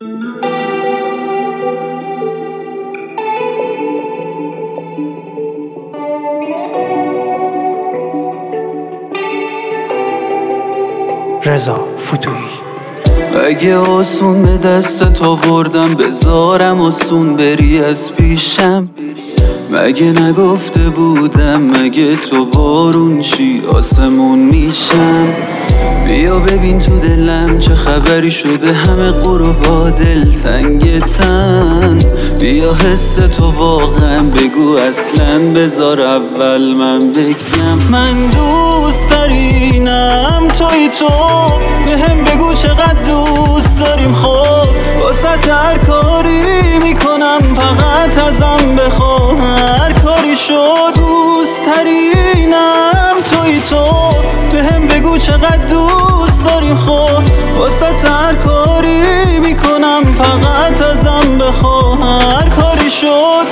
رضا فتوحی. اگه آسون به دستت آوردم بذارم آسون بری از پیشم، مگه نگفته بودم مگه تو بارون چی آسمون میشم؟ بیا ببین تو دلم چه خبری شده، همه غروبا دلتنگتن. بیا حس تو واقعا بگو اصلا، بذار اول من بگم. من دوست دارینم توی تو، بهم بگو چقدر دوست داریم. خب واسه هر کاری میکنم فقط ازم بخوا، هر کاری شد. دوست ترینم توی تو، بهم بگو چقدر دوست داریم. خب واسه هر کاری میکنم فقط ازم بخوا، هر کاری شد.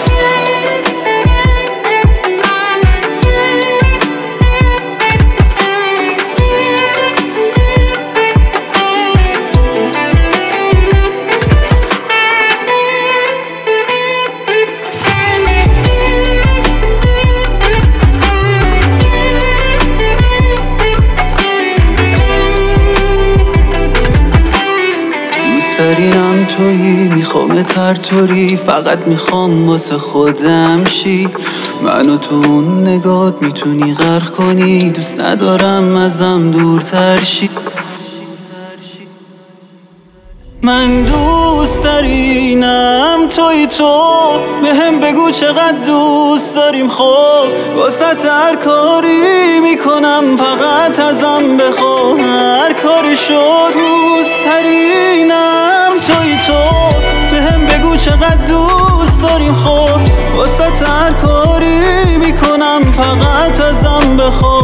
دارینم تویی، میخوام طوری، فقط میخوام واسه خودم شی. منو تو اون نگات میتونی غرق کنی، دوست ندارم ازم دورتر شی. من دوست دارینم توی تو، بهم بگو چقدر دوست داریم. خب واسه هر کاری میکنم فقط ازم بخوا، هر کاری شد. دوست ترینم توی تو، بهم بگو چقدر دوست داریم. خب واسه هر کاری میکنم فقط ازم بخوا.